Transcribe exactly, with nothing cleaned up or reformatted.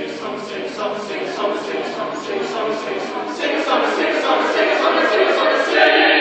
sing, sing, sing, sing, sing, sing, sing, sing, sing, sing, sing, sing, sing, sing, sing, sing, sing, sing, sing,